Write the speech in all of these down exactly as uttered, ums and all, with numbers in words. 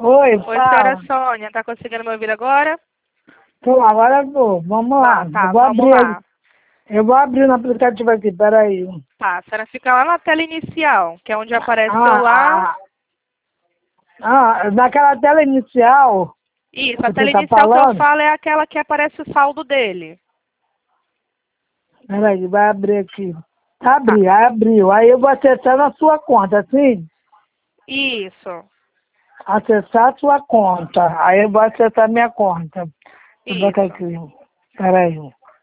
Oi, Oi, fala. senhora Sônia, tá conseguindo me ouvir agora? Pô, agora eu vou. Vamos lá. Tá, Eu tá, vou vamos abrir aí. lá. Eu vou abrir no aplicativo aqui, peraí. Tá, a senhora fica lá na tela inicial, que é onde aparece o Ah, celular. ah, ah, naquela tela inicial Isso, a que você tela tá inicial que eu falando. falo é aquela que aparece o saldo dele. Peraí, vai abrir aqui. Tá, Abri, abriu. Aí eu vou acessar na sua conta, assim? isso, Acessar a sua conta. Aí eu vou acessar minha conta. Vou botar isso, aqui. Peraí.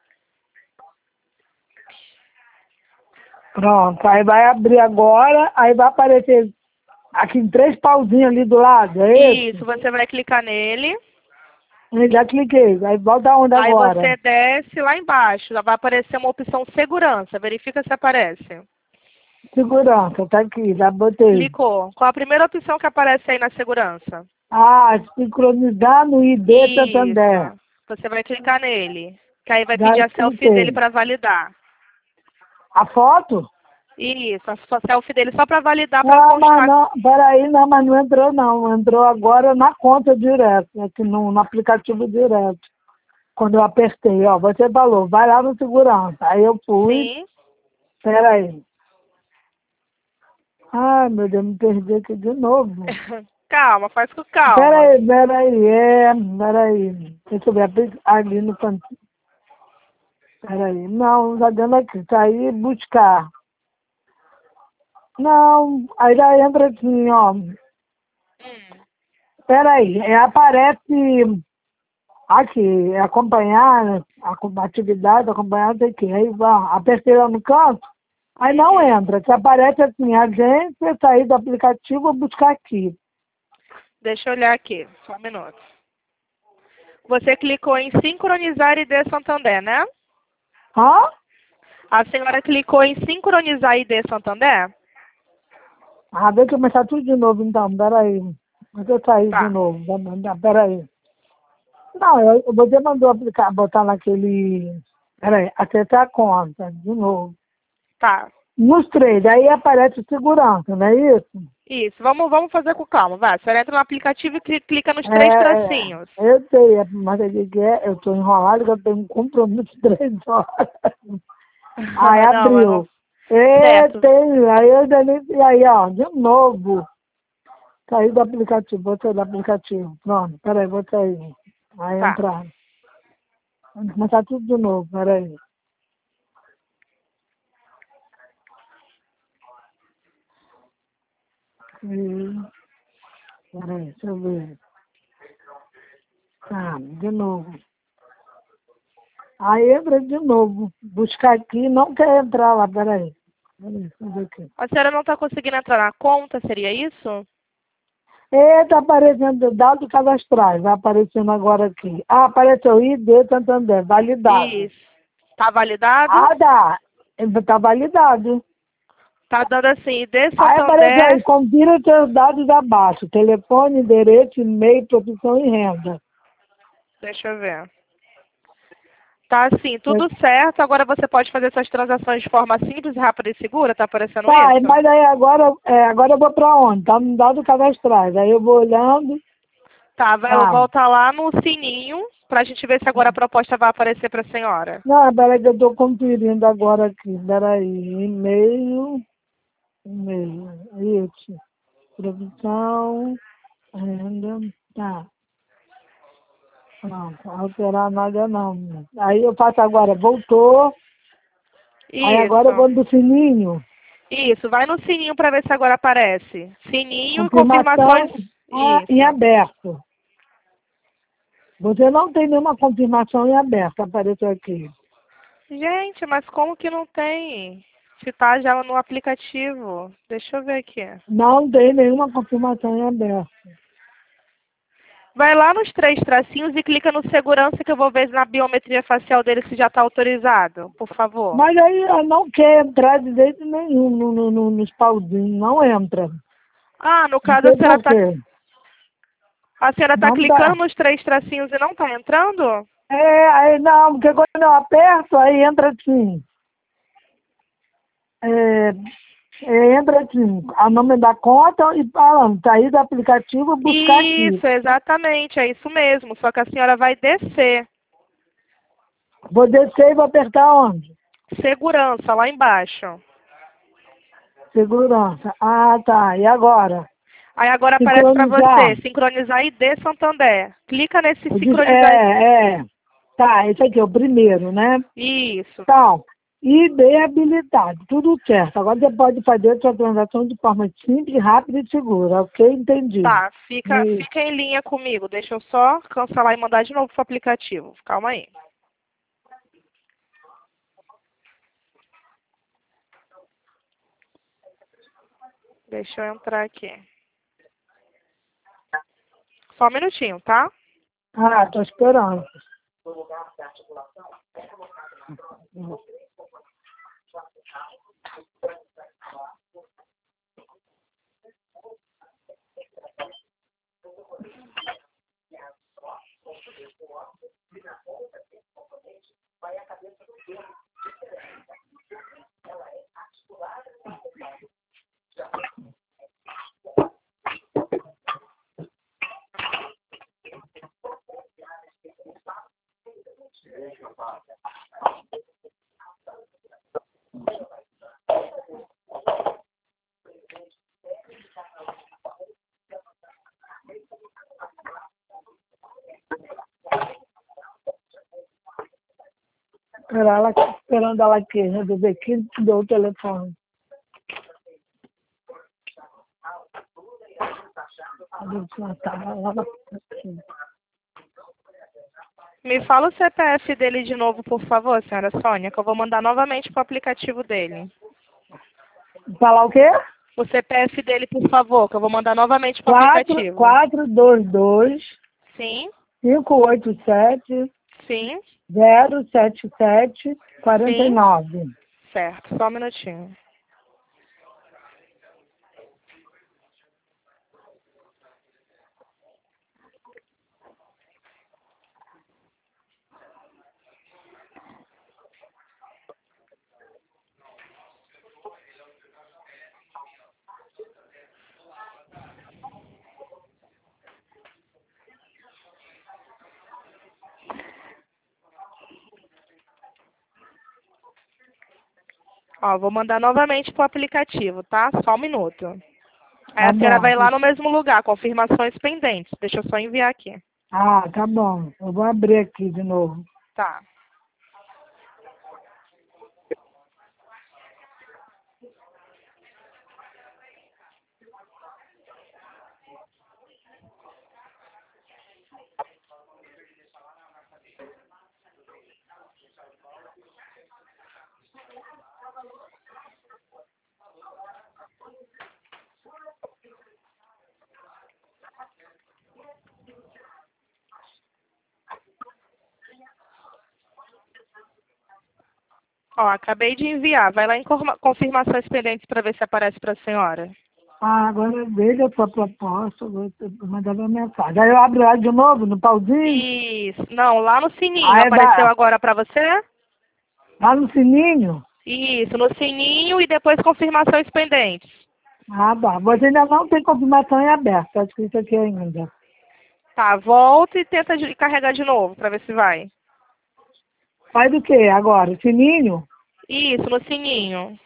Pronto, aí vai abrir agora, aí vai aparecer aqui três pauzinhos ali do lado, é esse? isso. Você vai clicar nele, Eu já cliquei, aí volta onde aí agora? você desce lá embaixo, já vai aparecer uma opção segurança, verifica se aparece. Segurança, tá aqui, já botei. Clicou. Qual a primeira opção que aparece aí na segurança? Ah, sincronizar no I D Santander. Isso. Você vai clicar nele. Que aí vai Já pedir a selfie dele cliquei. para validar. A foto? Isso, a sua selfie dele só para validar, para Não, mas constar. não, peraí, não, mas não entrou não. Entrou agora na conta direto, aqui no, no aplicativo direto. Quando eu apertei, ó, você falou, vai lá no segurança. Aí eu fui, Sim. peraí. Ai, meu Deus, me perdi aqui de novo. Calma, faz com calma. Peraí, peraí, é, peraí. Deixa eu ver, apli- ali no cantinho. Peraí, não, tá dando aqui, tá aí, buscar. Não, aí já entra assim, ó. Hum. Peraí, é, aparece aqui, é acompanhar, a atividade, acompanhar, tem que aí vai, apertei lá no canto, aí não Uhum. entra, que aparece assim, agência, sair do aplicativo, buscar aqui. Deixa eu olhar aqui, só um minuto. Você clicou em sincronizar I D Santander, né? Hã? A senhora clicou em sincronizar I D Santander? Ah, deixa eu começar tudo de novo então, peraí. Deixa eu sair de Tá, novo, peraí. Não, eu, você mandou aplicar, botar naquele. Peraí, acessar a conta, de novo. tá. Nos três, aí aparece segurança, não é isso? Isso, vamos, vamos fazer com calma, vai. A senhora entra no aplicativo e cli- clica nos três É, é, tracinhos. eu sei, é, mas eu, que é, eu estou enrolado que eu tenho um compromisso de três horas. Aí Não, mas não. abriu. É, Certo. tem, aí eu já nem. E aí, ó, de novo. Saí do aplicativo, vou sair do aplicativo. Pronto, peraí, vou sair. Aí Tá. entrar. Vamos começar tudo de novo, peraí. Hum. Peraí, deixa eu ver. Tá, de novo. Aí entra de novo. Buscar aqui, não quer entrar lá, peraí. Peraí, deixa eu ver aqui. A senhora não está conseguindo entrar na conta, seria isso? Eita, aparecendo dados cadastrais. Vai aparecendo agora aqui. Ah, apareceu I D Santander, validado. Isso. Tá validado? Ah, dá. Está validado. Tá dando assim, I D Aí apareceu aí, Santander. confira os seus dados abaixo. Telefone, endereço, e-mail, profissão e renda. Deixa eu ver. Tá assim, tudo certo. Agora você pode fazer suas transações de forma simples, rápida e segura? Tá aparecendo Tá, isso? mas aí agora, é, agora eu vou pra onde? Tá no dado cadastrais. Aí eu vou olhando. Tá, vai Ah, voltar lá no sininho pra gente ver se agora a proposta vai aparecer pra senhora. não, peraí que eu tô conferindo agora aqui. Peraí, e-mail, e-mail, isso. Profissão, renda, tá. Pronto, alterar nada não. Aí eu faço agora, voltou. Aí agora eu Isso. vou no sininho. Isso, vai no sininho pra ver se agora aparece. Sininho e confirmações. Confirmação ah, em Isso. aberto. Você não tem nenhuma confirmação em aberto, apareceu aqui. Gente, mas como que não tem? Se tá já no aplicativo. Deixa eu ver aqui. Não tem nenhuma confirmação em aberto. Vai lá nos três tracinhos e clica no segurança que eu vou ver na biometria facial dele se já está autorizado, por favor. Mas aí ela não quer entrar de jeito nenhum no, no, no, nos pauzinhos, não entra. Ah, no Não caso a sei senhora por está quê. a senhora tá Não tá. clicando nos três tracinhos e não está entrando? É, aí não, porque quando eu aperto, aí entra assim. É, É, entra aqui, o nome da conta e falando, sair do aplicativo e buscar aqui. Isso, exatamente, é isso mesmo. Só que a senhora vai descer. Vou descer e vou apertar onde? Segurança, lá embaixo. Segurança. Ah, tá. E agora? Aí agora aparece para Sincronizar. você, sincronizar I D Santander. Clica nesse Eu disse- sincronizar. É, é. Tá, esse aqui é o primeiro, né? Isso. Então, I D habilitado, tudo certo. Agora você pode fazer sua transação de forma simples, rápida e segura. Ok? Entendi. Tá, fica, E- fica em linha comigo. Deixa eu só cancelar e mandar de novo pro aplicativo. Calma aí. Deixa eu entrar aqui. Só um minutinho, tá? Ah, tô esperando. Esperar ela, esperando ela aqui, resolver aqui, te deu o telefone. Ela tava lá aqui. Me fala o C P F dele de novo, por favor, senhora Sônia, que eu vou mandar novamente pro aplicativo dele. Falar o quê? O C P F dele, por favor, que eu vou mandar novamente pro Quatro, aplicativo. quatro, dois, dois, Sim, cinco, oito, sete, sim, zero, sete, sete, quarenta e sim. nove. Certo, só um minutinho. Ó, vou mandar novamente pro aplicativo, tá? Só um minuto. Aí Tá a senhora bom. vai lá no mesmo lugar, confirmações pendentes. Deixa eu só enviar aqui. Ah, tá bom. Eu vou abrir aqui de novo. Tá. Ó, acabei de enviar. Vai lá em corma- confirmações pendentes para ver se aparece para a senhora. Ah, agora veja a sua proposta, eu vou te mandar uma mensagem. Aí eu abro ela de novo, no pauzinho. Isso. Não, lá no sininho. Aí é Apareceu da, agora para você? lá no sininho. Isso, no sininho e depois confirmações pendentes. Ah, tá. Você ainda não tem confirmação em aberto, está escrito aqui ainda. Tá, volta e tenta de- carregar de novo para ver se vai. Faz o que agora? Sininho? Isso, no sininho.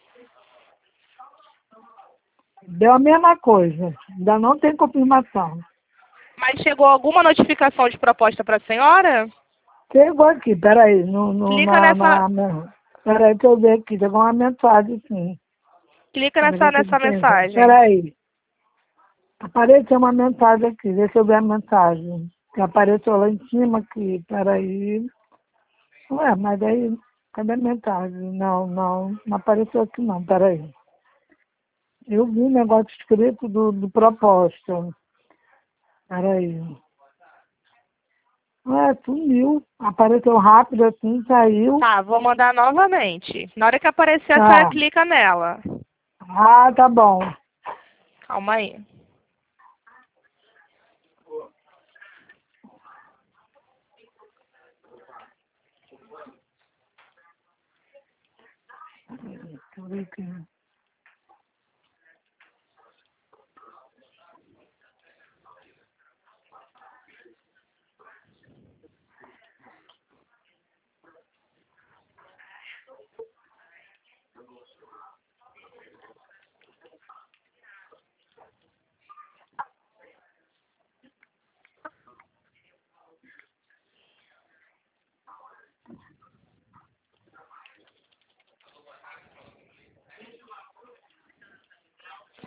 Deu a mesma coisa. Ainda não tem confirmação. Mas chegou alguma notificação de proposta para a senhora? Chegou aqui, peraí. No, no, Clica na, nessa, na, na, peraí que eu ver aqui. Chegou uma mensagem, sim. clica Peraí, nessa, deixa eu nessa pensar. mensagem. Peraí. Apareceu uma mensagem aqui. Deixa eu ver a mensagem. Que apareceu lá em cima aqui. Peraí. Ué, mas aí, cadê a mensagem? Não, não, não apareceu aqui não, peraí. Eu vi um negócio escrito do, do propósito. Peraí. Ué, sumiu. Apareceu rápido assim, saiu. Tá, vou mandar novamente. Na hora que aparecer, a senhora Tá. clica nela. Ah, tá bom. Calma aí. Deixa eu ver aqui.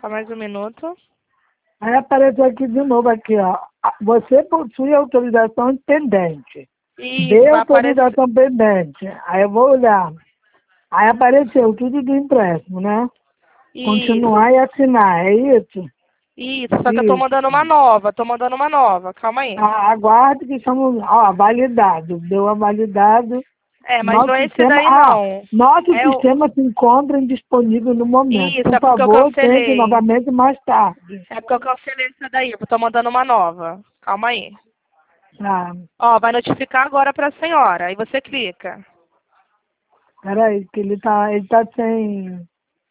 Só mais um minuto. Aí apareceu aqui de novo, aqui, ó. Você possui autorização pendente. Isso, Dê vai aparecer. autorização pendente. Aí eu vou olhar. Aí apareceu tudo do empréstimo, né? Isso, Continuar e assinar, é isso? isso. Só que eu tô Isso. mandando uma nova, tô mandando uma nova. Calma aí. Ah, aguarde que estamos. Ó, validado. Deu a validado. É, mas Nosso não é esse sistema. daí Ah, não. nosso É o... sistema se encontra indisponível no momento. Isso, Por é porque eu favor, tente cancelei. novamente mais tarde. É porque eu cancelei essa daí, eu tô mandando uma nova. Calma aí. Tá. Ó, vai notificar agora pra senhora. Aí você clica. Peraí, que ele tá, ele tá sem.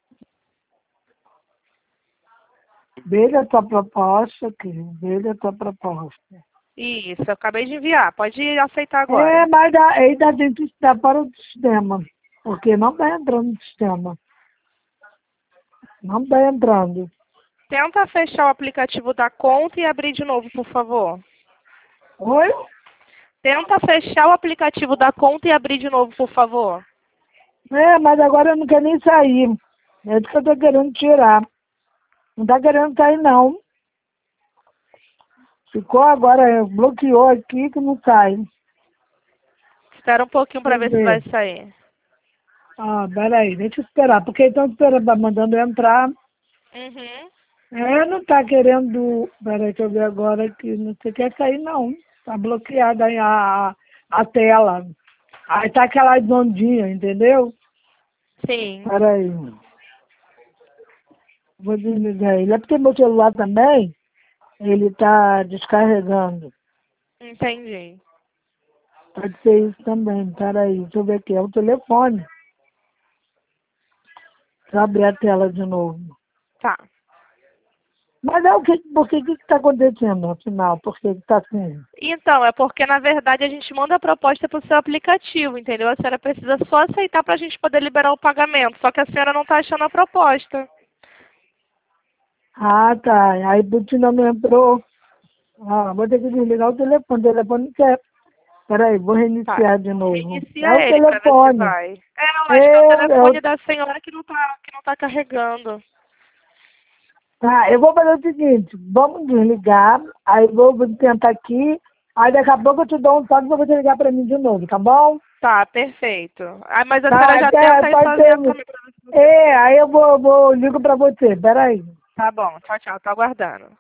Veja a tua proposta aqui. Veja a tua proposta. Isso, eu acabei de enviar. Pode aceitar agora. É, mas dá, ainda tem que estar para o sistema. Porque não está entrando no sistema. Não está entrando. Tenta fechar o aplicativo da conta e abrir de novo, por favor. Oi? Tenta fechar o aplicativo da conta e abrir de novo, por favor. É, mas agora eu não quero nem sair. É isso que eu estou querendo tirar. Não está querendo sair, não. Ficou agora, bloqueou aqui que não sai. Espera um pouquinho para Deixa ver eu se vai ver. sair. Ah, peraí, deixa eu esperar. Porque estão esperando, tá mandando eu entrar. Uhum. É, não está querendo. Peraí, deixa eu ver agora que não sei quer sair, não. Está bloqueada aí a, a tela. Aí tá aquela ondinha, entendeu? Sim, Peraí. Vou desligar ele. É porque meu celular também, ele tá descarregando. entendi. Pode ser isso também. Peraí, deixa eu ver aqui. É o telefone. Deixa eu abrir a tela de novo. Tá. Mas é o que, por que que está acontecendo, afinal? Por que que tá assim? Então, é porque, na verdade, a gente manda a proposta para o seu aplicativo, entendeu? A senhora precisa só aceitar para a gente poder liberar o pagamento. Só que a senhora não está achando a proposta. Ah, tá. Aí o Butina não entrou. Ah, vou ter que desligar o telefone. O telefone não quer. Peraí, vou Tá. reiniciar de novo. É Reinicia o ele para ver se telefone. vai. É, eu acho que é o Eu, eu telefone da senhora que não tá, que não tá carregando. Tá, eu vou fazer o seguinte, vamos desligar, aí vou vou tentar aqui, aí daqui a pouco eu te dou um toque pra você ligar pra mim de novo, tá bom? Tá, perfeito. Ah, mas a Tá, senhora já até, tenta aí pode ser. sozinha também pra ver se você... É, aí eu vou, vou ligo pra você, peraí. Tá bom, tchau, tchau, tô aguardando.